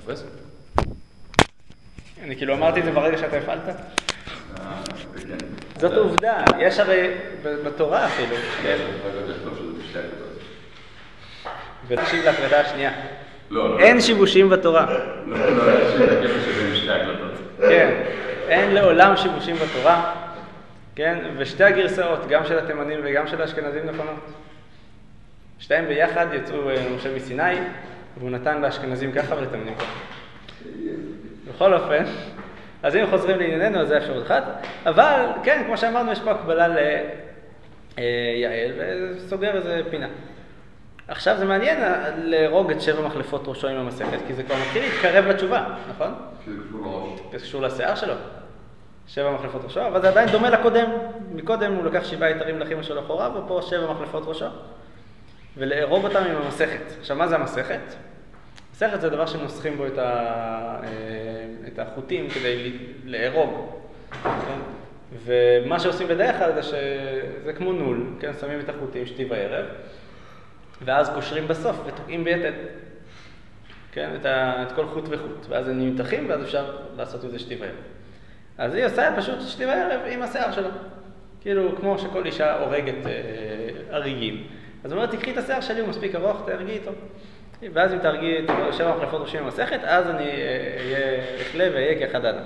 תופס? אני כאילו אמרתי את זה ברגע שאתה הפעלת. זאת עובדה, יש הרי בתורה אפילו. ותקשיב להקלטה השנייה. אין שיבושים בתורה. כן, אין לעולם שיבושים בתורה. כן, ושתי הגרסאות, גם של התימנים וגם של האשכנזים נכונות. שתיים ביחד יצאו משה מסיני, והוא נתן לאשכנזים ככה ולתימנים ככה. בכל אופן, אז אם חוזרים לענייננו, אז זה אפשרות אחת. אבל, כן, כמו שאמרנו, יש פה הקבלה ליעל, וסוגר איזה פינה. עכשיו זה מעניין להרוג את 7 מחלפות ראשו עם המסכת, כי זה כבר מתחיל להתקרב לתשובה, נכון? כי זה קשור לראש. זה קשור לשיער שלו. 7 מחלפות ראשו, אבל זה עדיין דומה לקודם. מקודם הוא לקח 7 יתרים לאחיו של אחוריו, ופה 7 מחלפות ראשו. ולהרוג אותם עם המסכת. עכשיו, מה זה המסכת? מסכת זה דבר שנוסחים בו את החוטים כדי להרוג. כן? ומה שעושים בדרך כלל זה שזה כמו נול, כן? שמים את החוטים שתי בערב, ואז קושרים בסוף ותוקעים ביתד. כן? את כל חוט וחוט. ואז הם נמתחים, ואז אפשר לעשות את זה שתי בערב. אז היא עושה פשוט שתי בערב עם השיער שלו. כאילו, כמו שכל אישה הורגת אריגים. אז הוא אומר, תקחי את השיער שלי, הוא מספיק ארוך, תהרגי איתו. ואז אם תהרגי את 7 מחלפות ראשים במסכת, אז אני אכלה ואהיה כאחד אדם.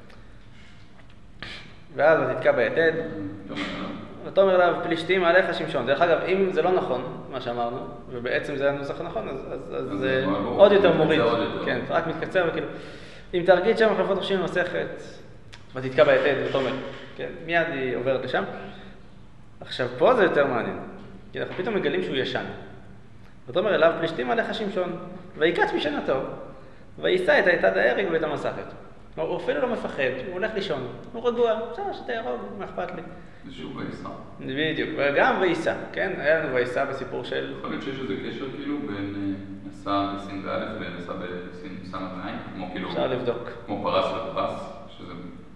ואז הוא תתקע ביתד. ותאמר אליו, פלישתים עליך שמשון. דרך אגב, אם זה לא נכון, מה שאמרנו, ובעצם זה הנוסח הנכון, אז זה עוד יותר מוריד. כן, רק מתקצר וכאילו. אם תהרגי את 7 מחלפות ראשים במסכת, ותתקע ביתד, ותאמר, כן, מיד היא עוברת לשם. עכשיו, פה זה יותר מעניין. כי אנחנו פתאום מגלים שהוא ישן. ותאמר אליו, פלישתים עליך שמשון, ויקץ משנתו, ויישא את היתד ההרג ואת המסכת. הוא אפילו לא מפחד, הוא הולך לישון, הוא רגוע, בסדר, שתהרוג, מה אכפת לי? זה שוב ויישא. בדיוק, וגם ויישא, כן? היה לנו ויישא בסיפור של... יכול להיות שיש איזה קשר כאילו בין נסע בסין וא' ונסע בסין סמך ועין, כמו כאילו... אפשר לבדוק. כמו פרס לפרס, שזה...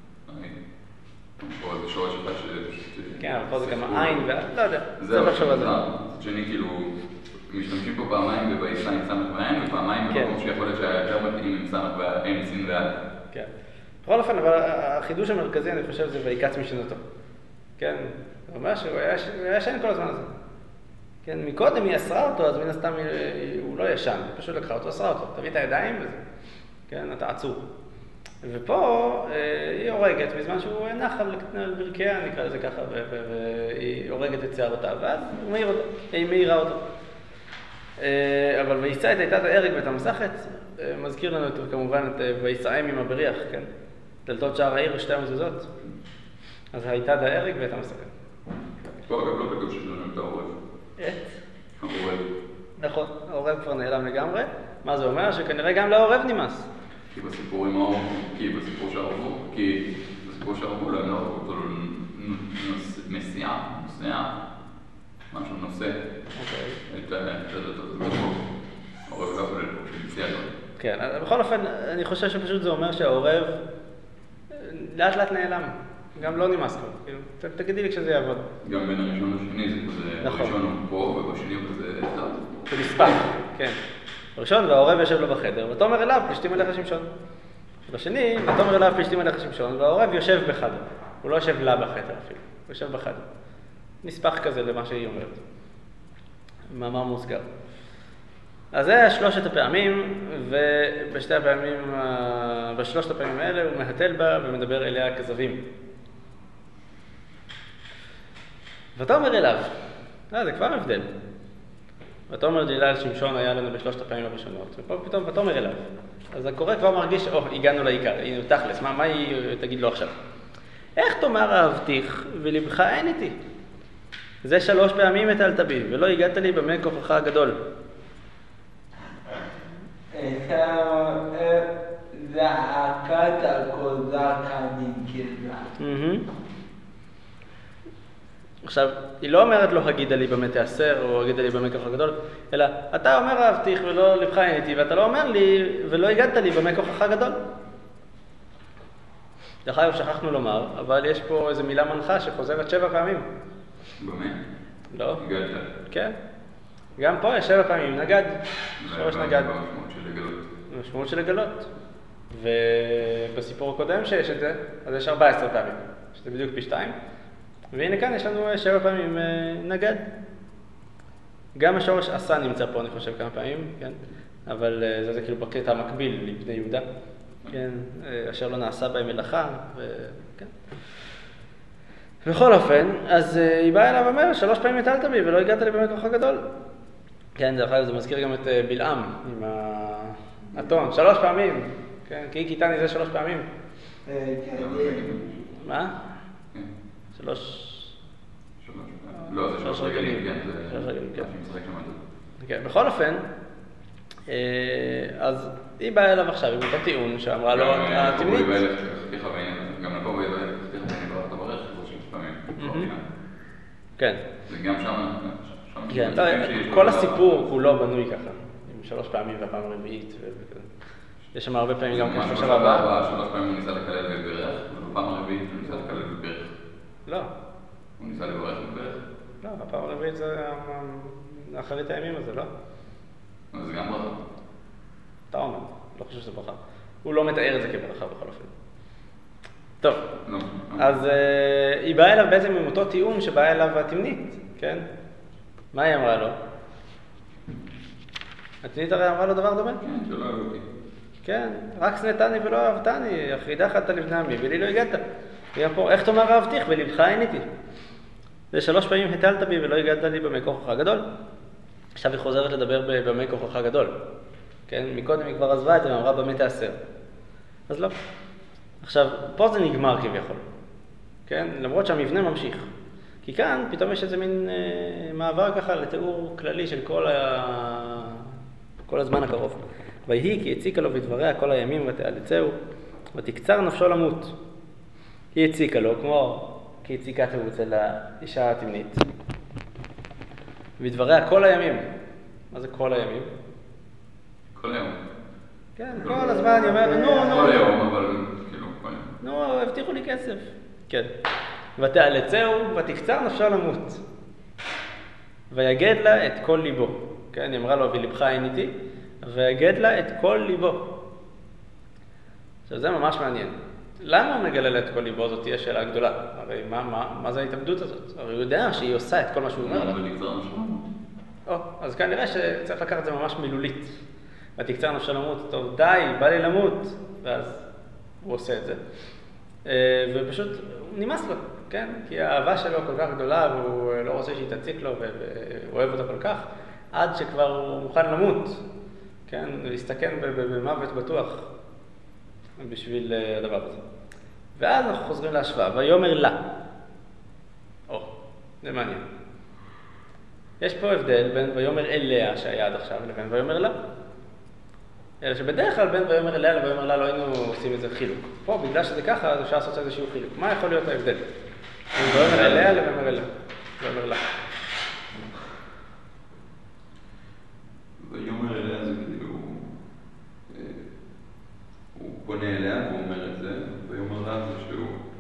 פה איזה שורש אחד שפשוט... כן, אבל פה זה גם העין לא יודע. זהו, זה שני כאילו... משתמשים פה פעמיים בויישא עם סמך ועין, ופעמיים במקום שיכול להיות שהיה יותר מתאים עם סמך ועין סין וא'. כן. בכל אופן, אבל החידוש המרכזי, אני חושב, זה ויקץ משנתו. כן? זה אומר שהוא היה ישן כל הזמן הזה. כן, מקודם היא אסרה אותו, אז מן הסתם הוא לא ישן, היא פשוט לקחה אותו, אסרה אותו. תביא את הידיים וזה. כן, אתה עצור. ופה היא הורגת בזמן שהוא נח על ברכיה, נקרא לזה ככה, והיא הורגת את שערותיו, ואז היא מאירה אותו. אבל ויישא את היתד ההרג ואת המסכת, מזכיר לנו כמובן את ויישאם עם הבריח, כן? דלתות שער העיר, 2 מזוזות. אז היתד ההרג ואת המסכת. פה אגב לא כתוב שיש לנו את העורב. העורב. נכון, העורב כבר נעלם לגמרי. מה זה אומר? שכנראה גם לעורב נמאס. כי בסיפור שהעורבו לא נעורב אותו נוסע, משהו נושא. את הדלתות. העורב לא כולל פה, שנציע לו. כן, בכל אופן, אני חושב שפשוט זה אומר שהעורב לאט לאט נעלם. גם לא נמאס כבר. תגידי לי כשזה יעבוד. גם בין הראשון לשני זה כזה, הראשון הוא פה ובשני הוא כזה אחד. זה מספק, כן. בראשון והעורב יושב לו בחדר, ותאמר אליו פלישתים עליך שמשון. בשני, ותאמר אליו פלישתים עליך שמשון, והעורב יושב בחדר. הוא לא יושב לה בחדר אפילו, הוא יושב בחדר. נספח כזה למה שהיא אומרת. מאמר מוסגר. אז זה 3 הפעמים, ובשלושת הפעמים האלה הוא מהתל בה ומדבר אליה כזבים. ותאמר אליו, זה כבר הבדל. ותאמר ג'ילה על שמשון היה לנו ב3 הפעמים הראשונות, ופה פתאום ותאמר אליו. אז הקורא כבר מרגיש, הגענו לעיקר, הנה תכלס, מה היא תגיד לו עכשיו? איך תאמר אהבתיך ולבך אין איתי? זה 3 פעמים הטלת בי, ולא הגעת לי במה כוחך הגדול. זעקת הקוזק הננקזה. עכשיו, היא לא אומרת לו הגידה לי במה תאסר, או הגידה לי במה כוחך הגדול, אלא אתה אומר אהבתיך ולא לבך אין איתי, ואתה לא אומר לי ולא הגעת לי במה כוחך הגדול. דרך אגב שכחנו לומר, אבל יש פה איזו מילה מנחה שחוזרת 7 פעמים. במה? לא. הגעת. כן. גם פה יש 7 פעמים, נגד. 3 נגד. המשמעות של לגלות. ובסיפור הקודם שיש את זה, אז יש 14 פעמים, שזה בדיוק פי 2. והנה כאן יש לנו 7 פעמים נגד. גם השורש עשה נמצא פה, אני חושב, כמה פעמים, כן? אבל זה כאילו בקטע המקביל לבני יהודה, כן? אשר לא נעשה בהם מלאכה, כן? בכל אופן, אז היא באה אליו ואומרת, 3 פעמים הטלת בי ולא הגעת לי באמת כוח הגדול. כן, דרך אגב, זה מזכיר גם את בלעם עם האתון, 3 פעמים, כן? כי היא קיטני זה 3 פעמים. מה? 3... לא, זה 3 רגלים, כן. 3 רגלים, כן. שמשחק שם את זה. כן, בכל אופן, אז היא באה אליו עכשיו עם אותו טיעון שאמרה לו, התמנית. גם לפה ואילך, תכתיך ואני ברחת ברך, זה 6 פעמים. כן. וגם שם... כן, כל הסיפור כולו בנוי ככה, עם 3 פעמים והפעם הרביעית. יש שם הרבה פעמים גם כן 3 הבאה. 3 פעמים הוא ניסה לקלל בברך, ובפעם הרביעית הוא ניסה לקלל בברך. לא. הוא ניסה לברך בברך? לא, הפעם הרביעית זה אחרית הימים הזה, לא? זה גם ברכה. אתה אומר, לא חושב שזה ברכה. הוא לא מתאר את זה כברכה בכל אופן. טוב, אז היא באה אליו בעצם עם אותו טיעון שבאה אליו התמנית, כן? מה היא אמרה לו? התמנית הרי אמרה לו דבר דומה? כן, שלא אהב אותי. כן, רק שנאתני ולא אהבתני, אחרידך אתה לבני עמי ולי לא הגעת. וגם פה, איך תאמר אהבתיך ולבך עיניתי? זה 3 פעמים הטלת בי ולא הגעת לי במי כוחך הגדול. עכשיו היא חוזרת לדבר במי כוחך הגדול. כן, מקודם היא כבר עזבה את זה ואמרה במי תעשר. אז לא. עכשיו, פה זה נגמר כביכול. כן, למרות שהמבנה ממשיך. כי כאן פתאום יש איזה מין מעבר ככה לתיאור כללי של כל הזמן הקרוב. ויהי כי הציקה לו בדבריה כל הימים ותאלצהו, ותקצר נפשו למות. היא הציקה לו, כמו כי הציקה תאו אצל האישה התמנית. בדבריה כל הימים. מה זה כל הימים? כל היום. כן, כל הזמן אני אומר, נו. כל היום, אבל כאילו, כל יום. נו, הבטיחו לי כסף. כן. ותאלצהו, ותקצר נפשו למות. ויגד לה את כל ליבו. כן, היא אמרה לו, ולבך עיניתי, ויגד לה את כל ליבו. עכשיו, זה ממש מעניין. למה הוא מגלה לה את כל ליבו? זאת תהיה שאלה גדולה. הרי מה זה ההתאבדות הזאת? הרי הוא יודע שהיא עושה את כל מה שהוא אומר לה. אז כנראה שצריך לקחת את זה ממש מילולית. ותקצר נפשו למות, טוב, די, בא לי למות. ואז הוא עושה את זה. ופשוט נמאס לו, כן? כי האהבה שלו כל כך גדולה, והוא לא רוצה שהיא תציק לו, והוא אוהב אותה כל כך, עד שכבר הוא מוכן למות, כן? להסתכן במוות בטוח בשביל הדבר הזה. ואז אנחנו חוזרים להשוואה, ויאמר לה. זה מעניין. יש פה הבדל בין ויאמר אליה שהיה עד עכשיו, לבין ויאמר לה. אלא שבדרך כלל בין ויאמר אליה לויאמר לה לא היינו עושים איזה חילוק. פה, בגלל שזה ככה, אז אפשר לעשות איזשהו חילוק. מה יכול להיות ההבדל? בין ויאמר אליה לויאמר אליה. ויאמר לה. ויאמר אליה זה כאילו, הוא פונה אליה והוא אומר את זה, ויאמר לה זה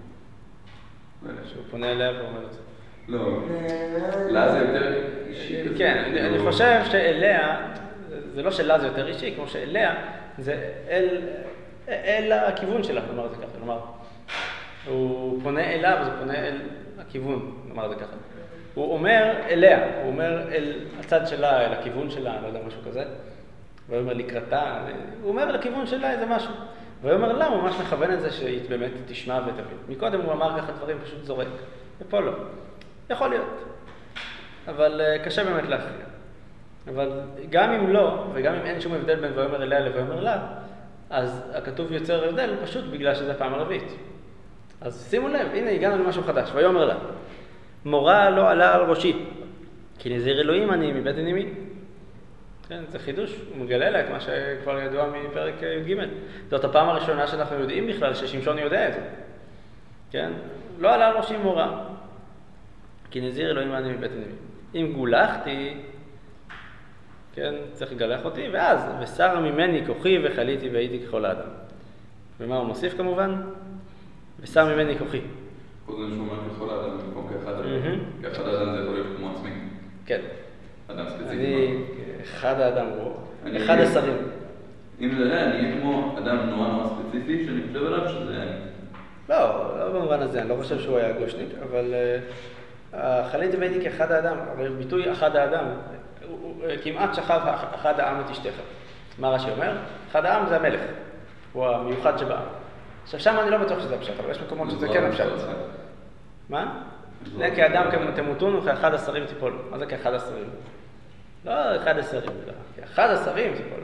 שהוא פונה אליה ואומר את זה. לא, לה זה יותר אישי. כן, אני חושב שאליה, זה לא שלה זה יותר אישי, כמו שאליה זה אל הכיוון שלה, נאמר את זה ככה. כלומר, הוא פונה אליו, אז הוא פונה אל הכיוון, נאמר את זה ככה. הוא אומר אליה, הוא אומר אל הצד שלה, אל הכיוון שלה, לא יודע, משהו כזה. והוא אומר לקראתה, הוא אומר לכיוון שלה איזה משהו. והוא אומר לה, הוא ממש מכוון את זה שהיא באמת תשמע ותבין. מקודם הוא אמר ככה דברים, פשוט זורק. ופה לא. יכול להיות. אבל קשה באמת להכריע. אבל גם אם לא, וגם אם אין שום הבדל בין ויאמר אליה לויאמר לה, אז הכתוב יוצר הבדל פשוט בגלל שזה פעם הרביעית. אז שימו לב, הנה הגענו למשהו חדש. ויאמר לה, מורה לא עלה על ראשי, כי נזיר אלוהים אני מבטן אמי. כן, זה חידוש, הוא מגלה לה את מה שכבר ידוע מפרק י"ג. זאת הפעם הראשונה שאנחנו יודעים בכלל ששמשון יודע את זה. כן? לא עלה על ראשי מורה, כי נזיר אלוהים אני מבטן אמי. אם גולחתי, כן, צריך לגלח אותי, ואז, ושר ממני כוחי וחליתי והייתי ככל האדם. ומה הוא מוסיף כמובן? ושר ממני כוחי. פה זה שהוא אומר ככל האדם במקום כאחד האדם. כאחד האדם זה יכול להיות כמו עצמי. כן. אדם ספציפי. אני, אחד האדם הוא, אחד השרים. אם זה אני אהיה כמו אדם נורא ספציפי שאני חושב עליו שזה אני. לא במובן הזה, אני לא חושב שהוא היה גושניק, אבל חליל דמיידי כאחד האדם, הרי ביטוי אחד האדם, הוא כמעט שכב אחד העם את אשתך. מה רש"י אומר? אחד העם זה המלך, הוא המיוחד שבעם. עכשיו שם אני לא בטוח שזה הפשט, אבל יש מקומות שזה כן הפשט. מה? זה כאדם תמותון וכאחד השרים תיפול. מה זה כאחד השרים? לא אחד השרים, כאחד השרים תיפול.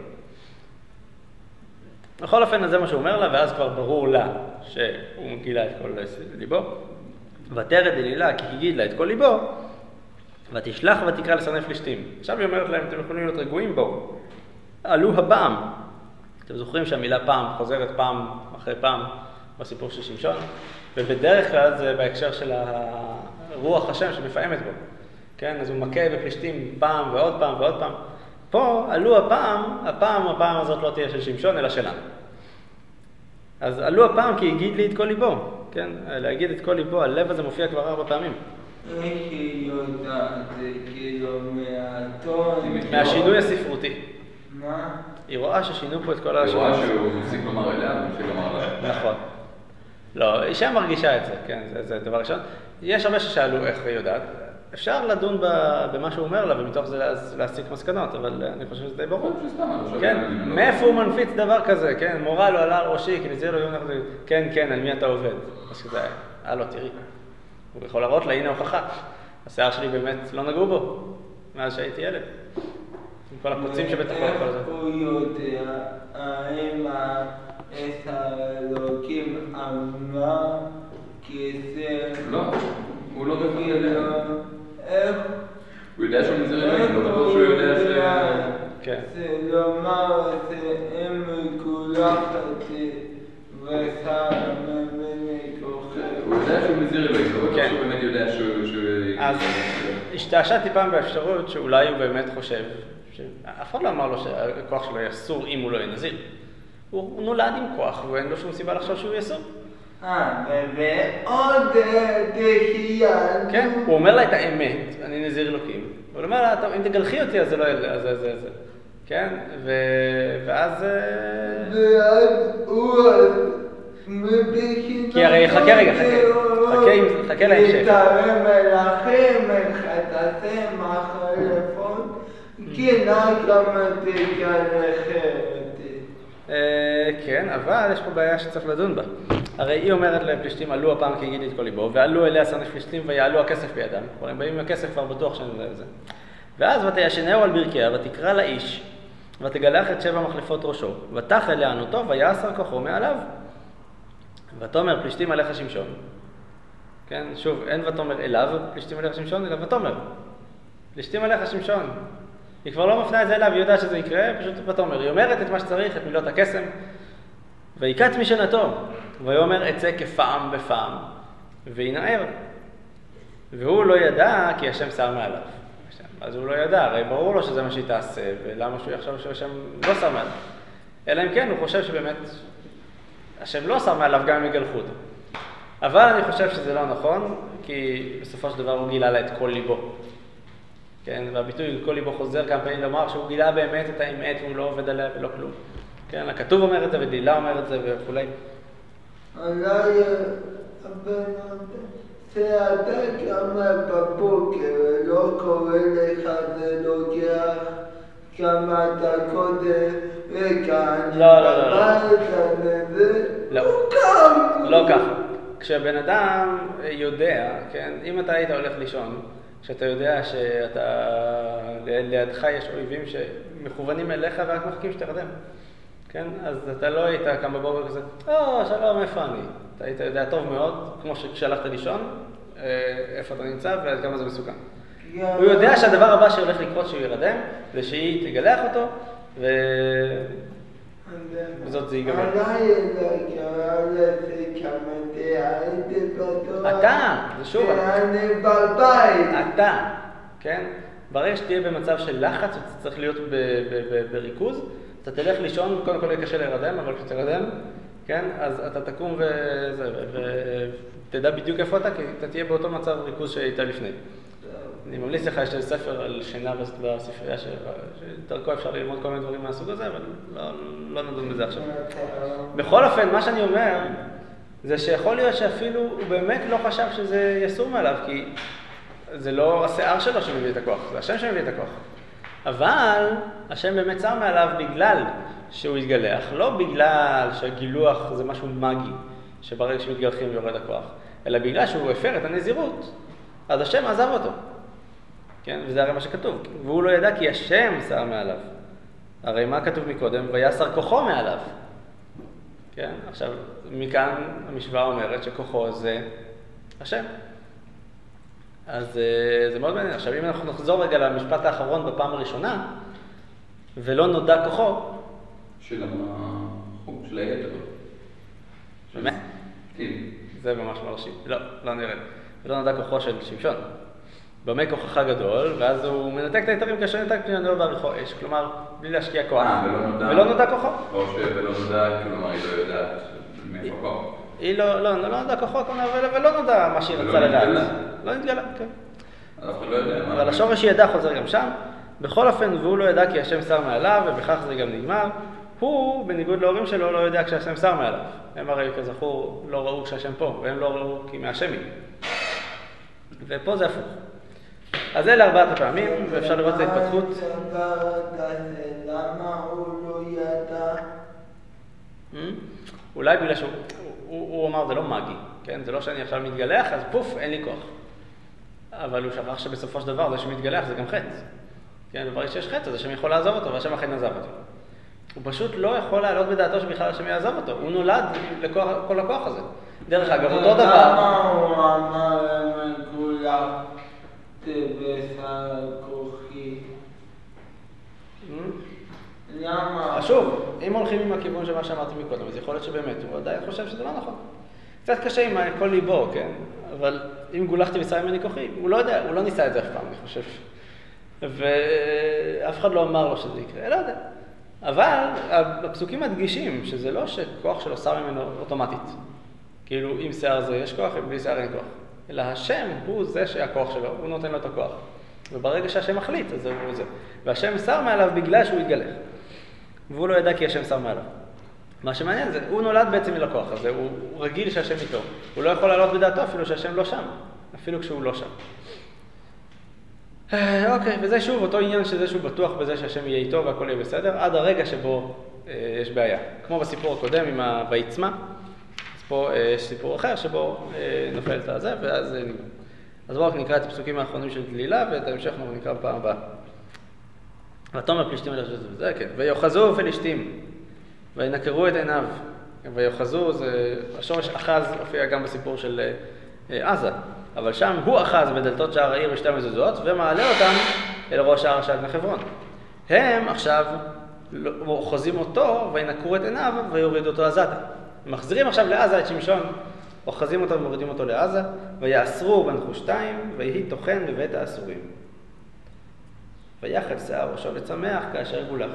בכל אופן, זה מה שהוא אומר לה, ואז כבר ברור לה שהוא גילה את כל ליבו. ותרד אלילה, כי הגיד לה את כל ליבו, ותשלח ותקרא לשונאי פלישתים. עכשיו היא אומרת להם, אתם יכולים להיות רגועים בו. עלו הפעם. אתם זוכרים שהמילה פעם חוזרת פעם אחרי פעם בסיפור של שמשון, ובדרך כלל זה בהקשר של רוח השם שמפעמת בו. כן? אז הוא מכה בפלישתים פעם ועוד פעם ועוד פעם. פה עלו הפעם הזאת לא תהיה של שמשון, אלא שלנו. אז עלו הפעם כי הגיד לי את כל ליבו, כן? להגיד את כל ליבו, הלב הזה מופיע כבר 4 פעמים. איך היא יודעת, זה כאילו מהטון? מהשינוי הספרותי. מה? היא רואה ששינו פה את כל היא השינוי. רואה שהוא מפסיק לומר אליה, ומפסיק לומר לה. נכון. לא, אישה מרגישה את זה, כן, זה דבר ראשון. יש הרבה ששאלו איך היא יודעת. אפשר לדון במה שהוא אומר לה, ומתוך זה להסיק מסקנות, אבל אני חושב שזה די ברור. כן, מאיפה הוא מנפיץ דבר כזה, כן, מורה לו עלה על ראשי, כי נזיר לו יום נחזיר, כן, על מי אתה עובד? אז שזה היה, לא, תראי. הוא יכול להראות לה, הנה הוכחה. השיער שלי באמת לא נגעו בו, מאז שהייתי ילד. עם כל הפוצים שבתוכו, כל זה. הוא יודע, האם את האלוקים אמרה כזה... לא, הוא לא בטוח יודע. איך? הוא יודע שהוא נזיר אלוהים, לא בטוח שהוא יודע ש... כן. זה לומר את אם מגולחת ושם ממני כוחך. הוא יודע שהוא נזיר אלוהים, לא בטוח שהוא באמת יודע שהוא... אז השתעשעתי פעם באפשרות שאולי הוא באמת חושב, אף אחד לא אמר לו שהכוח שלו יסור אם הוא לא ינזיר. הוא נולד עם כוח ואין לו שום סיבה לחשוב שהוא יסור. ועוד דחייה. כן, הוא אומר לה את האמת, אני נזיר אלוקים. הוא אומר לה, אם תגלחי אותי אז זה לא יהיה, אז זה. כן, ואז... ואז הוא... כי הרי, חכה רגע, חכה להמשך. יתרם מלאכים, חטאתי מחלפות, כי גם תגלחם אותי. כן, אבל יש פה בעיה שצריך לדון בה. הרי היא אומרת לפלישתים, עלו הפעם כי הגיד לי את כל ליבו, ועלו אליה שונאי פלישתים ויעלו הכסף בידם. כבר הם באים עם הכסף, כבר בטוח שאני יודע את זה. ואז ותישנהו על ברכיה, ותקרא לאיש, ותגלח את 7 מחלפות ראשו, ותחל לענותו, ויעשר כוחו מעליו. ותאמר פלישתים עליך שמשון. כן, שוב, אין ותאמר אליו פלישתים עליך שמשון, אלא ותאמר. פלישתים עליך שמשון. היא כבר לא מפנה את זה אליו, היא יודעת שזה יקרה, פשוט ותאמר. היא אומרת את מה שצריך, את מילות הקסם, ויקץ משנתו, ויאמר אצא כפעם בפעם, וינער. והוא לא ידע כי השם שר מעליו. אז הוא לא ידע, הרי ברור לו שזה מה שהיא תעשה, ולמה שהוא יחשוב שהשם לא שר מעליו. אלא אם כן, הוא חושב שבאמת השם לא שר מעליו גם אם יגלחו אותו. אבל אני חושב שזה לא נכון, כי בסופו של דבר הוא גילה לה את כל ליבו. כן, והביטוי כל ליבו חוזר כמה פעמים לומר שהוא גילה באמת את האמת והוא לא עובד עליה ולא כלום. כן, הכתוב אומר את זה ודלילה אומר את זה וכולי. אולי הבן אדם, שאתה קמה בבוקר ולא קורא לך זה לוקח כמה דקות וכאן הוא קם. לא ככה. כשבן אדם יודע, כן, אם אתה היית הולך לישון, כשאתה יודע שאתה, לידך יש אויבים שמכוונים אליך ורק מחכים שתרדם. כן? אז אתה לא היית קם בבוקר כזה, שלום, איפה אני? אתה היית יודע טוב מאוד, כמו שכשהלכת לישון, איפה אתה נמצא ועד כמה זה מסוכן. הוא יודע שהדבר הבא שהולך לקרות שהוא ירדם, זה שהיא תגלח אותו, וזאת זה ייגמר. אתה, זה שוב, אתה, כן? ברגע שתהיה במצב של לחץ, אתה צריך להיות בריכוז, אתה תלך לישון, קודם כל יהיה קשה להירדם, אבל כשתרדם, כן? אז אתה תקום ותדע בדיוק איפה אתה, כי אתה תהיה באותו מצב ריכוז שהיית לפני. אני ממליץ לך, יש לי ספר על שינה בספרייה שדרכו אפשר ללמוד כל מיני דברים מהסוג הזה, אבל לא נדון בזה עכשיו. בכל אופן, מה שאני אומר, זה שיכול להיות שאפילו הוא באמת לא חשב שזה יסור מעליו, כי זה לא השיער שלו שמביא את הכוח, זה השם שמביא את הכוח. אבל השם באמת צר מעליו בגלל שהוא יתגלח, לא בגלל שהגילוח זה משהו מגי, שברגע שמתגלחים יורד הכוח, אלא בגלל שהוא הפר את הנזירות, אז השם עזב אותו. כן? וזה הרי מה שכתוב. והוא לא ידע כי השם שר מעליו. הרי מה כתוב מקודם? ויסר כוחו מעליו. כן? עכשיו, מכאן המשוואה אומרת שכוחו זה השם. אז זה מאוד מעניין. עכשיו, אם אנחנו נחזור רגע למשפט האחרון בפעם הראשונה, ולא נודע כוחו. של היתר. באמת? זה ממש מרשים. לא נרד. ולא נודע כוחו של שמשון. במה כוחך גדול, ואז הוא מנתק את היתרים כאשר נתק פני הנאור בעריכו אש. כלומר, בלי להשקיע כוח. ולא נודע כוחו. או ולא נודע, כלומר, היא לא יודעת מאיפה כוח. היא לא נודע כוחו, כלומר, ולא נודע מה שהיא רצה לדעת. לא נתגלה, כן. אף אחד לא יודע. אבל השורש ידע חוזר גם שם. בכל אופן, והוא לא ידע כי השם שר מעליו, ובכך זה גם נגמר. הוא, בניגוד להורים שלו, לא יודע כשהשם שר מעליו. הם הרי כזכור לא ראו כשהשם פה, והם לא ראו כי מהשם היא. ופה זה הפוך. אז אלה 4 הפעמים, ואפשר לראות את ההתפתחות. למה הוא לא ידע? אולי בגלל שהוא אמר, זה לא מגי, כן? זה לא שאני עכשיו מתגלח, אז פוף, אין לי כוח. אבל הוא שכח שבסופו של דבר, זה שמתגלח זה גם חץ. כן, וברגע שיש חץ, אז השם יכול לעזוב אותו, והשם אכן עזב אותו. הוא פשוט לא יכול לעלות בדעתו שבכלל השם יעזוב אותו. הוא נולד לכל הכוח הזה. דרך אגב, אותו דבר... למה הוא אמר מגולח תבשר כוחי? למה? שוב, אם הולכים עם הכיוון של מה שאמרתי מקודם, אז יכול להיות שבאמת הוא עדיין חושב שזה לא נכון. קצת קשה עם כל ליבו, כן? אבל אם גולחתי ושרה ממני כוחי, הוא לא יודע, הוא לא ניסה את זה אף פעם, אני חושב. ואף אחד לא אמר לו שזה יקרה, לא יודע. אבל הפסוקים מדגישים שזה לא שכוח שלו שר ממנו אוטומטית. כאילו, אם שיער זה יש כוח, אם בלי שיער אין כוח. אלא השם הוא זה שהכוח שלו, הוא נותן לו את הכוח. וברגע שהשם מחליט, אז הוא זה. והשם שר מעליו בגלל שהוא יתגלח. והוא לא ידע כי השם שר מעליו. מה שמעניין זה, הוא נולד בעצם מלכוח הזה, הוא רגיל שהשם איתו. הוא לא יכול לעלות בדעתו אפילו שהשם לא שם, אפילו כשהוא לא שם. אוקיי, וזה שוב אותו עניין שזה שהוא בטוח בזה שהשם יהיה איתו והכל יהיה בסדר, עד הרגע שבו יש בעיה. כמו בסיפור הקודם עם ויצמע, אז פה יש סיפור אחר שבו נופל את הזה ואז נגמר. אז בואו נקרא את הפסוקים האחרונים של דלילה ואת ההמשך אנחנו נקרא בפעם הבאה. ותאמר פלישתים אל זה, כן. ויוחזו פלישתים, וינקרו את עיניו. ויוחזו, השורש אחז הופיע גם בסיפור של עזה. אבל שם הוא אחז בדלתות שער העיר ושתי המזוזות, ומעלה אותם אל ראש שער של בני חברון. הם עכשיו אוחזים אותו, וינקרו את עיניו, ויורידו אותו עזתה. מחזירים עכשיו לעזה את שמשון, אוחזים אותו ומורידים אותו לעזה, ויאסרו בנחושתיים, ויהי טוחן בבית האסורים. ויחד שיער ראשו וצמח כאשר גולח.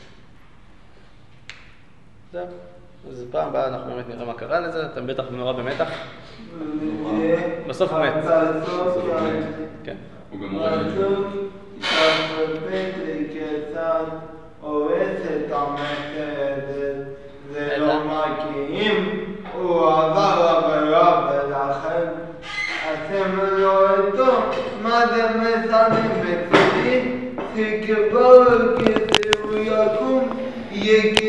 זהו. אז פעם הבאה אנחנו באמת נראה מה קרה לזה, אתם בטח נורא במתח. בסוף הוא מת. כן. הוא גם רואה את זה. זה לא מגיעים, הוא עבר עבירה ולכן אתם לא איתו. מה זה מסנים בצדי? תקבור כזה הוא יקום